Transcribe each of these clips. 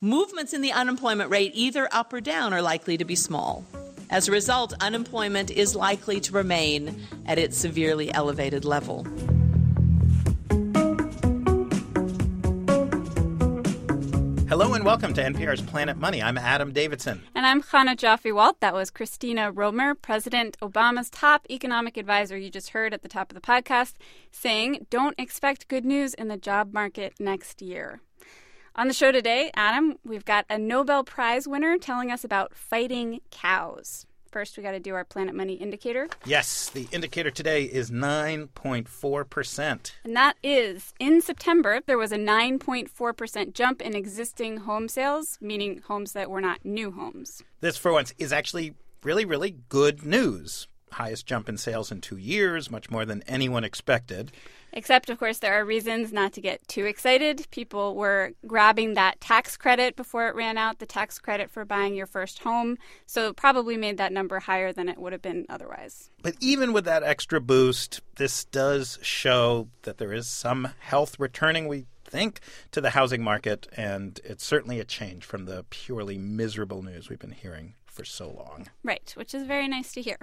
Movements in the unemployment rate, either up or down, are likely to be small. As a result, unemployment is likely to remain at its severely elevated level. Hello and welcome to NPR's Planet Money. I'm Adam Davidson. And I'm Chana Joffe-Walt. That was Christina Romer, President Obama's top economic advisor you just heard at the top of the podcast, saying don't expect good news in the job market next year. On the show today, Adam, we've got a Nobel Prize winner telling us about fighting cows. First, we got to do our Planet Money indicator. Yes, the indicator today is 9.4%. And that is, in September, there was a 9.4% jump in existing home sales, meaning homes that were not new homes. This, for once, is actually really, really good news. Highest jump in sales in 2 years, much more than anyone expected. Except, of course, there are reasons not to get too excited. People were grabbing that tax credit before it ran out, the tax credit for buying your first home. So it probably made that number higher than it would have been otherwise. But even with that extra boost, this does show that there is some health returning, we think, to the housing market. And it's certainly a change from the purely miserable news we've been hearing for so long. Right, which is very nice to hear.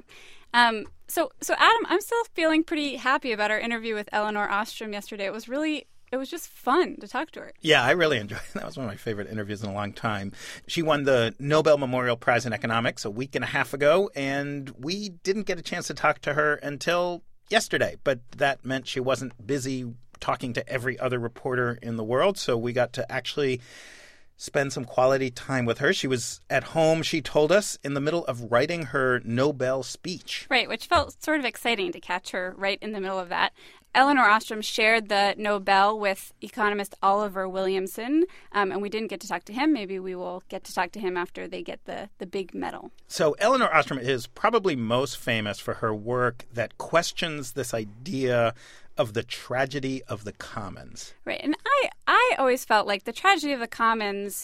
So Adam, I'm still feeling pretty happy about our interview with Elinor Ostrom yesterday. It was just fun to talk to her. Yeah, I really enjoyed it. That was one of my favorite interviews in a long time. She won the Nobel Memorial Prize in Economics a week and a half ago, and we didn't get a chance to talk to her until yesterday. But that meant she wasn't busy talking to every other reporter in the world, so we got to actually spend some quality time with her. She was at home, she told us, in the middle of writing her Nobel speech. Right, which felt sort of exciting to catch her right in the middle of that. Elinor Ostrom shared the Nobel with economist Oliver Williamson, and we didn't get to talk to him. Maybe we will get to talk to him after they get the big medal. So Elinor Ostrom is probably most famous for her work that questions this idea of the tragedy of the commons. Right. And I always felt like the tragedy of the commons,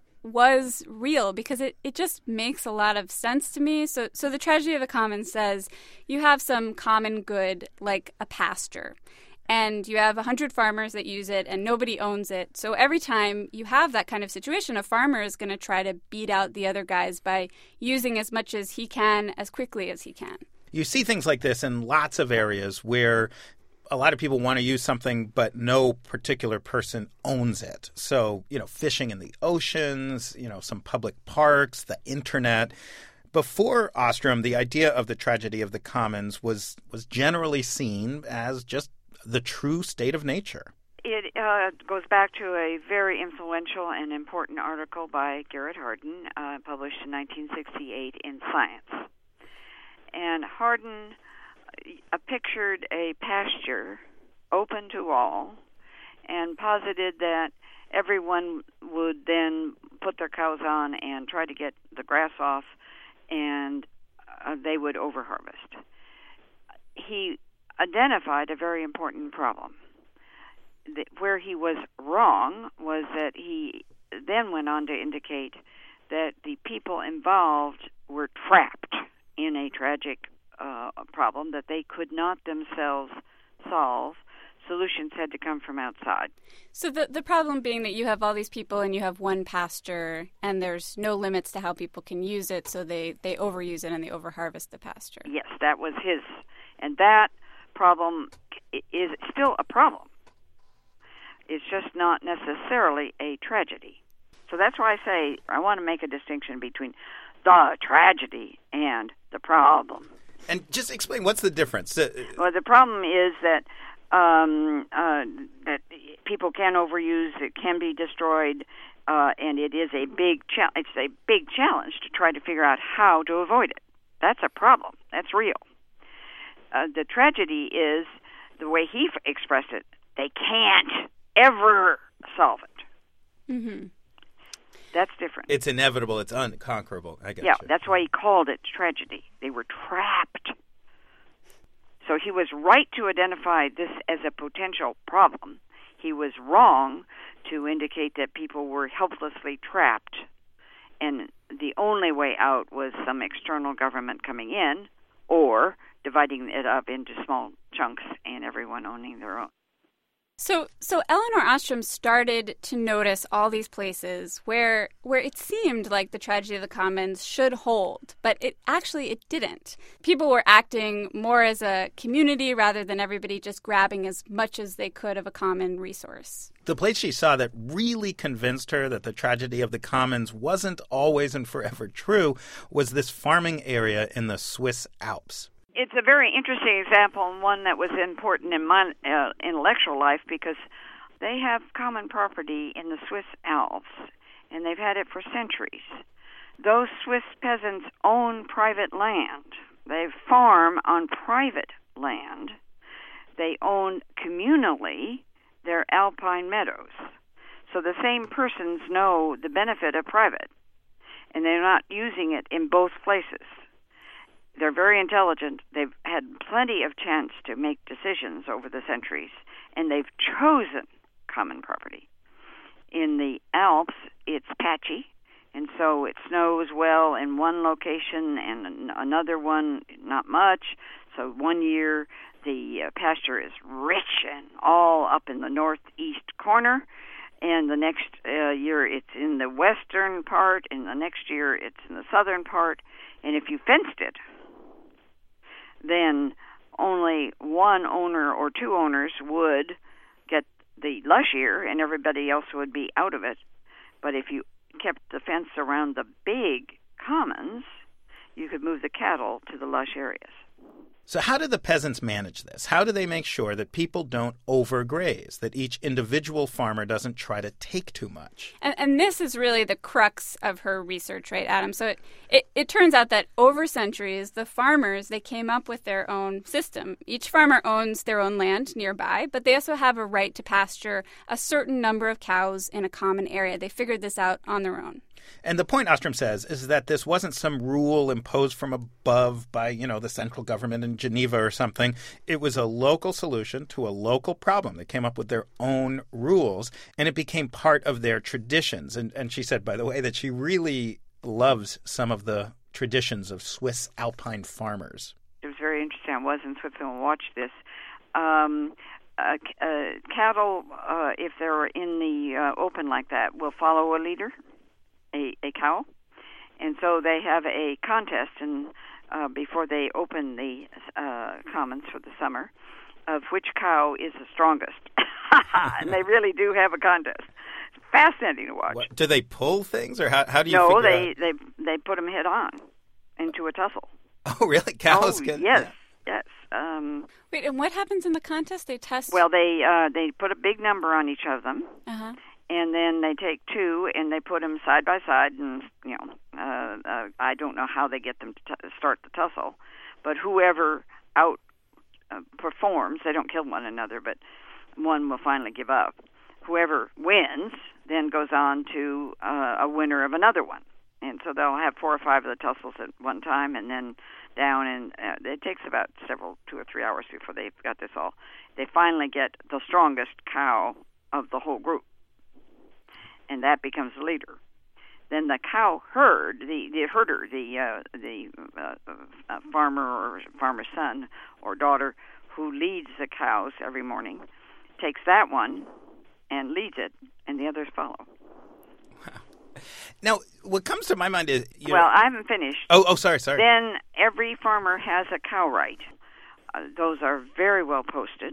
was real because it just makes a lot of sense to me. So the tragedy of the commons says you have some common good like a pasture. And you have 100 farmers that use it and nobody owns it. So every time you have that kind of situation, a farmer is going to try to beat out the other guys by using as much as he can as quickly as he can. You see things like this in lots of areas where a lot of people want to use something, but no particular person owns it. So, fishing in the oceans, some public parks, the internet. Before Ostrom, the idea of the tragedy of the commons was generally seen as just the true state of nature. It goes back to a very influential and important article by Garrett Hardin, published in 1968 in Science. And Hardin pictured a pasture open to all and posited that everyone would then put their cows on and try to get the grass off, and they would overharvest. He identified a very important problem. Where he was wrong was that he then went on to indicate that the people involved were trapped in a tragic problem that they could not themselves solve. Solutions had to come from outside. So the problem being that you have all these people and you have one pasture and there's no limits to how people can use it, so they overuse it and they overharvest the pasture. Yes, that was his. And that problem is still a problem. It's just not necessarily a tragedy. So that's why I say I want to make a distinction between the tragedy and the problem. And just explain, what's the difference? Well, the problem is that that people can overuse, it can be destroyed, and it is a big it's a big challenge to try to figure out how to avoid it. That's a problem. That's real. The tragedy is the way he expressed it. They can't ever solve it. Mm-hmm. That's different. It's inevitable. It's unconquerable. I get you. Yeah, that's why he called it tragedy. They were trapped. So he was right to identify this as a potential problem. He was wrong to indicate that people were helplessly trapped, and the only way out was some external government coming in or dividing it up into small chunks and everyone owning their own. So Elinor Ostrom started to notice all these places where it seemed like the tragedy of the commons should hold, but it didn't. People were acting more as a community rather than everybody just grabbing as much as they could of a common resource. The place she saw that really convinced her that the tragedy of the commons wasn't always and forever true was this farming area in the Swiss Alps. It's a very interesting example and one that was important in my intellectual life because they have common property in the Swiss Alps, and they've had it for centuries. Those Swiss peasants own private land. They farm on private land. They own communally their alpine meadows. So the same persons know the benefit of private, and they're not using it in both places. They're very intelligent. They've had plenty of chance to make decisions over the centuries, and they've chosen common property. In the Alps, it's patchy, and so it snows well in one location and another one not much. So one year the pasture is rich and all up in the northeast corner, and the next year it's in the western part, and the next year it's in the southern part. And if you fenced it, then only one owner or two owners would get the lush year and everybody else would be out of it. But if you kept the fence around the big commons, you could move the cattle to the lush areas. So how do the peasants manage this? How do they make sure that people don't overgraze, that each individual farmer doesn't try to take too much? And this is really the crux of her research, right, Adam? So it turns out that over centuries, the farmers, they came up with their own system. Each farmer owns their own land nearby, but they also have a right to pasture a certain number of cows in a common area. They figured this out on their own. And the point Ostrom says is that this wasn't some rule imposed from above by, the central government in Geneva or something. It was a local solution to a local problem. They came up with their own rules, and it became part of their traditions. And she said, by the way, that she really loves some of the traditions of Swiss alpine farmers. It was very interesting. I was in Switzerland and watched this. Cattle, if they're in the open like that, will follow a leader. A cow, and so they have a contest and before they open the commons for the summer of which cow is the strongest. And they really do have a contest. It's fascinating to watch. What, do they pull things, or how do you figure out? No, they put them head on into a tussle. Oh, really? Cows can? Yes, yeah. yes. Wait, and what happens in the contest? They test? Well, they put a big number on each of them. Uh-huh. And then they take two and they put them side by side, and I don't know how they get them to start the tussle, but whoever out performs, they don't kill one another, but one will finally give up. Whoever wins then goes on to a winner of another one, and so they'll have 4 or 5 of the tussles at one time, and then down, and it takes about 2 or 3 hours before they've got this all. They finally get the strongest cow of the whole group, and that becomes the leader. Then the cow herd, the herder, the farmer or farmer's son or daughter who leads the cows every morning, takes that one and leads it, and the others follow. Wow. Now, what comes to my mind is... I haven't finished. Oh, sorry. Then every farmer has a cow right. Those are very well posted,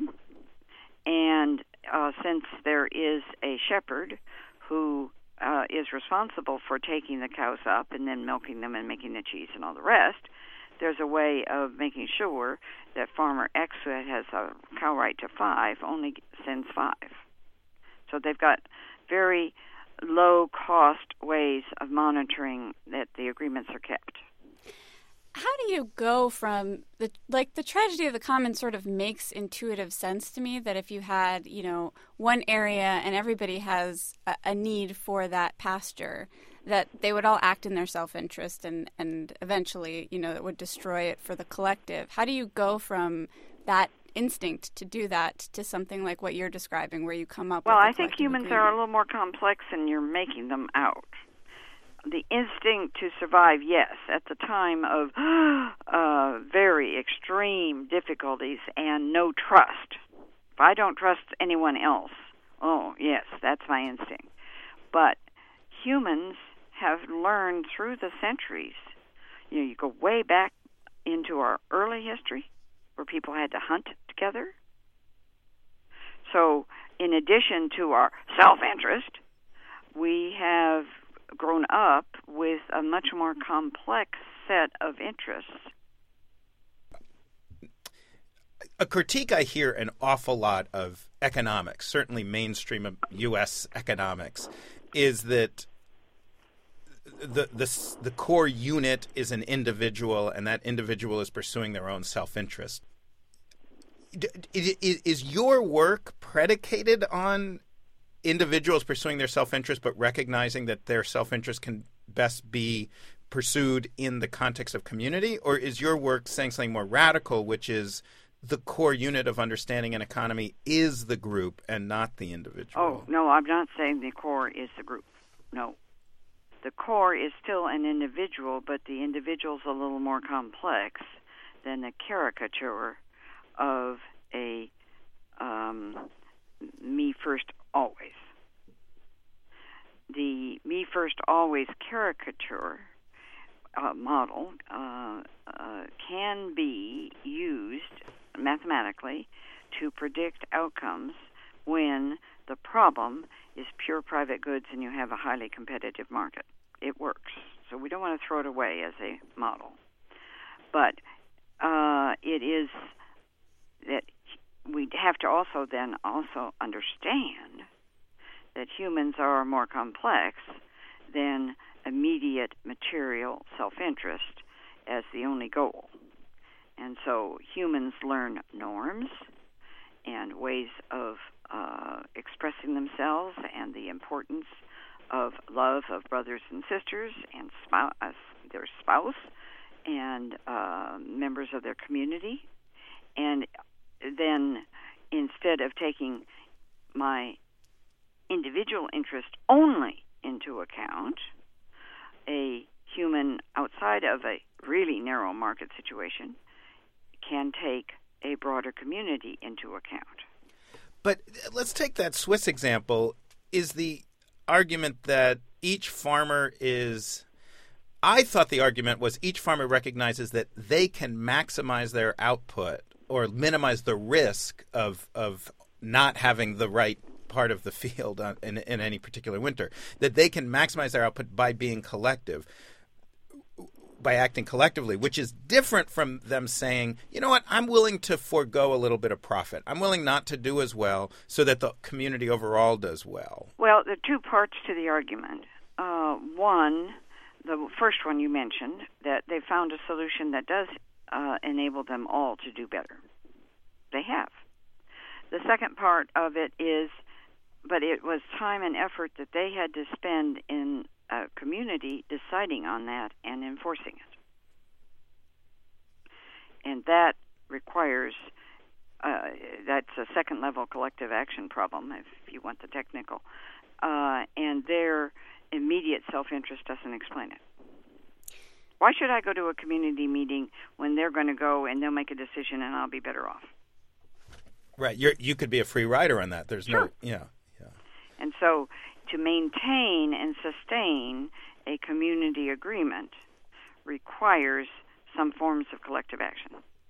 and since there is a shepherd who is responsible for taking the cows up and then milking them and making the cheese and all the rest, there's a way of making sure that Farmer X, who has a cow right to 5, only sends 5. So they've got very low-cost ways of monitoring that the agreements are kept. How do you go from the tragedy of the commons sort of makes intuitive sense to me, that if you had, one area and everybody has a need for that pasture, that they would all act in their self-interest and eventually, it would destroy it for the collective. How do you go from that instinct to do that to something like what you're describing, where you come up with a collective I think humans agreement? are a little more complex than you're making them out. The instinct to survive, yes, at the time of very extreme difficulties and no trust If I don't trust anyone else, oh, yes, that's my instinct. But humans have learned through the centuries. You go way back into our early history where people had to hunt together. So in addition to our self-interest, we have grown up with a much more complex set of interests. A critique I hear an awful lot of economics, certainly mainstream U.S. economics, is that the core unit is an individual, and that individual is pursuing their own self-interest. Is your work predicated on individuals pursuing their self-interest, but recognizing that their self-interest can best be pursued in the context of community? Or is your work saying something more radical, which is the core unit of understanding an economy is the group and not the individual? Oh, no, I'm not saying the core is the group. No. The core is still an individual, but the individual's a little more complex than the caricature of a me first always. The me first always caricature model can be used mathematically to predict outcomes when the problem is pure private goods and you have a highly competitive market. It works. So we don't want to throw it away as a model. But it is that we have to also understand that humans are more complex than immediate material self-interest as the only goal. And so humans learn norms and ways of expressing themselves and the importance of love of brothers and sisters and their spouse and members of their community. And then instead of taking my individual interest only into account, a human outside of a really narrow market situation can take a broader community into account. But let's take that Swiss example. Is the argument that each farmer is... I thought the argument was each farmer recognizes that they can maximize their output or minimize the risk of not having the right part of the field in any particular winter, that they can maximize their output by being collective, by acting collectively, which is different from them saying, you know what, I'm willing to forego a little bit of profit. I'm willing not to do as well so that the community overall does well. Well, there are two parts to the argument. One, the first one you mentioned, that they found a solution that does enable them all to do better. They have. The second part of it is, but it was time and effort that they had to spend in a community deciding on that and enforcing it. And that requires, that's a second-level collective action problem, if you want the technical. And their immediate self-interest doesn't explain it. Why should I go to a community meeting when they're going to go and they'll make a decision and I'll be better off? Right. You could be a free rider on that. There's sure. Yeah. And so to maintain and sustain a community agreement requires some forms of collective action.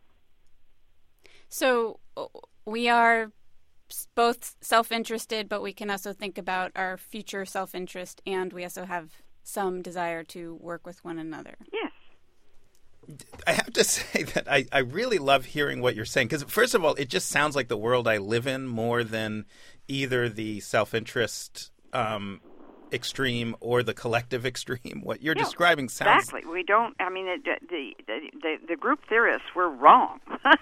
So we are both self-interested, but we can also think about our future self-interest, and we also have some desire to work with one another. Yes. I have to say that I really love hearing what you're saying, because first of all, it just sounds like the world I live in more than either the self-interest extreme or the collective extreme. What you're describing sounds... Exactly. We don't... I mean, the group theorists were wrong.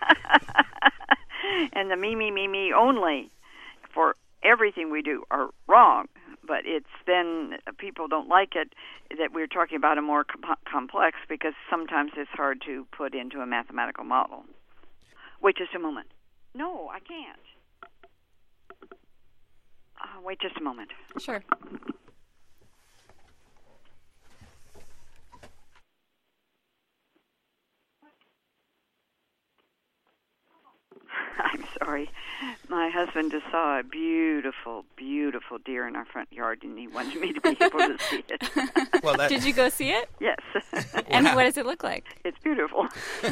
And the me only for everything we do are wrong. But it's then people don't like it that we're talking about a more complex, because sometimes it's hard to put into a mathematical model. Wait just a moment. No, I can't. Wait just a moment. Sure. I'm sorry. My husband just saw a beautiful, beautiful deer in our front yard, and he wanted me to be able to see it. Well, Did you go see it? Yes. And what does it look like? It's beautiful.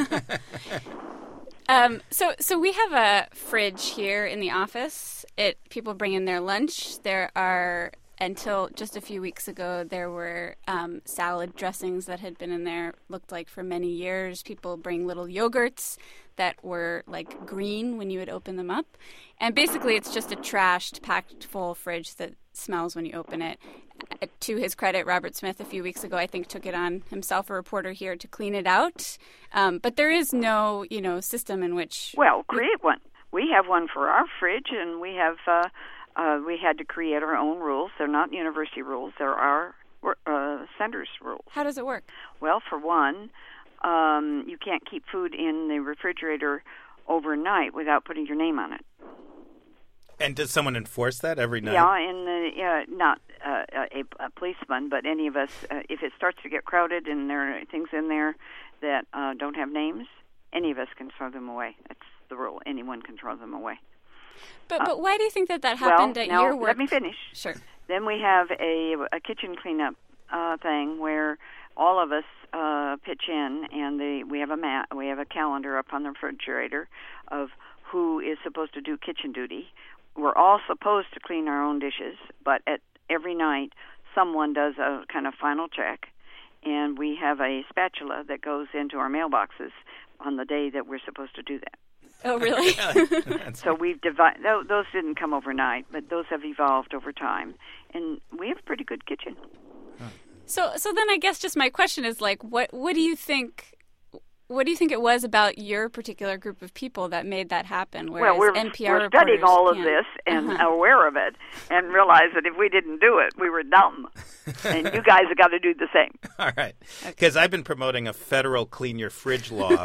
So we have a fridge here in the office. People bring in their lunch. There are, until just a few weeks ago, there were salad dressings that had been in there, looked like for many years. People bring little yogurts that were like green when you would open them up. And basically it's just a trashed, packed full fridge that smells when you open it. To his credit, Robert Smith a few weeks ago, I think, took it on himself, a reporter here, to clean it out. But there is no, system in which... Well, create one. We have one for our fridge, and we have... we had to create our own rules. They're not university rules. They're our center's rules. How does it work? Well, for one, you can't keep food in the refrigerator overnight without putting your name on it. And does someone enforce that every night? Yeah, not a policeman, but any of us, if it starts to get crowded and there are things in there that don't have names, any of us can throw them away. That's the rule. Anyone can throw them away. But why do you think that happened at your work? Let me finish. Sure. Then we have a kitchen cleanup thing where all of us pitch in, and we have a calendar up on the refrigerator of who is supposed to do kitchen duty. We're all supposed to clean our own dishes, but every night someone does a kind of final check, and we have a spatula that goes into our mailboxes on the day that we're supposed to do that. Oh, really? So we've divided. Those didn't come overnight, but those have evolved over time, and we have a pretty good kitchen. So then I guess just my question is like, what do you think? What do you think it was about your particular group of people that made that happen? Well, we're studying all of this and aware of it, and realize that if we didn't do it, we were dumb. And you guys have got to do the same. All right, because I've been promoting a federal clean your fridge law.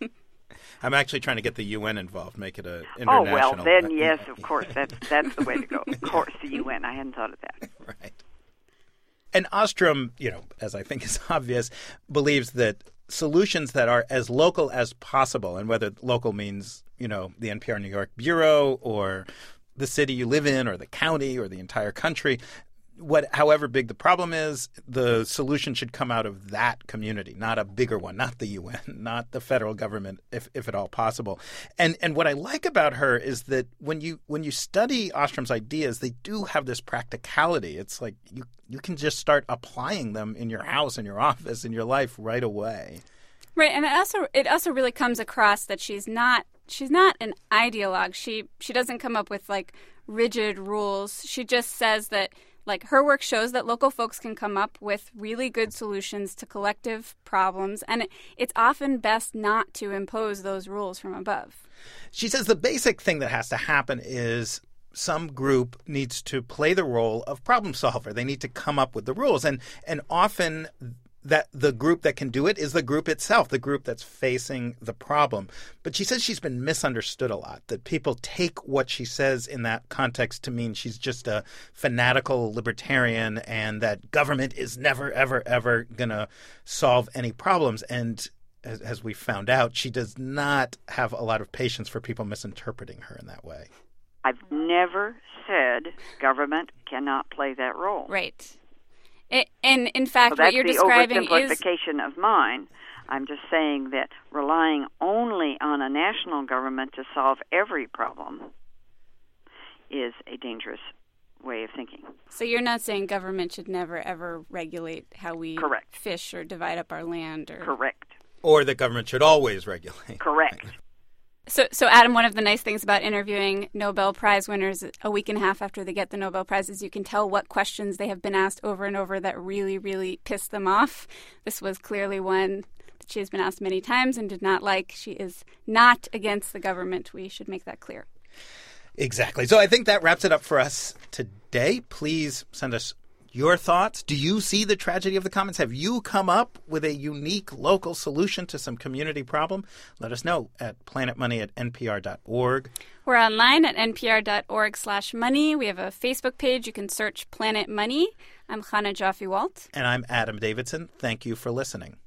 I'm actually trying to get the UN involved, make it a international. Oh, well, then, yes, of course. That's the way to go. Of course, the UN. I hadn't thought of that. Right. And Ostrom, as I think is obvious, believes that solutions that are as local as possible, and whether local means, the NPR New York Bureau or the city you live in or the county or the entire country, however big the problem is, the solution should come out of that community, not a bigger one, not the UN, not the federal government, if at all possible. And what I like about her is that when you study Ostrom's ideas, they do have this practicality. It's like you can just start applying them in your house, in your office, in your life right away. Right, and it also really comes across that she's not an ideologue. She doesn't come up with like rigid rules. She just says that like her work shows that local folks can come up with really good solutions to collective problems, and it's often best not to impose those rules from above. She says the basic thing that has to happen is some group needs to play the role of problem solver. They need to come up with the rules, and often that the group that can do it is the group itself, the group that's facing the problem. But she says she's been misunderstood a lot, that people take what she says in that context to mean she's just a fanatical libertarian and that government is never, ever, ever going to solve any problems. And as we found out, she does not have a lot of patience for people misinterpreting her in that way. I've never said government cannot play that role. Right. And in fact, what you're describing is... That's the oversimplification of mine. I'm just saying that relying only on a national government to solve every problem is a dangerous way of thinking. So you're not saying government should never, ever regulate how we Correct. fish or divide up our land? Or... Correct. Or that government should always regulate. Correct. So Adam, one of the nice things about interviewing Nobel Prize winners a week and a half after they get the Nobel Prize is you can tell what questions they have been asked over and over that really, really piss them off. This was clearly one that she has been asked many times and did not like. She is not against the government. We should make that clear. Exactly. So I think that wraps it up for us today. Please send us your thoughts. Do you see the tragedy of the commons? Have you come up with a unique local solution to some community problem? Let us know at planetmoney@npr.org. We're online at npr.org/money. We have a Facebook page. You can search Planet Money. I'm Chana Joffe-Walt. And I'm Adam Davidson. Thank you for listening.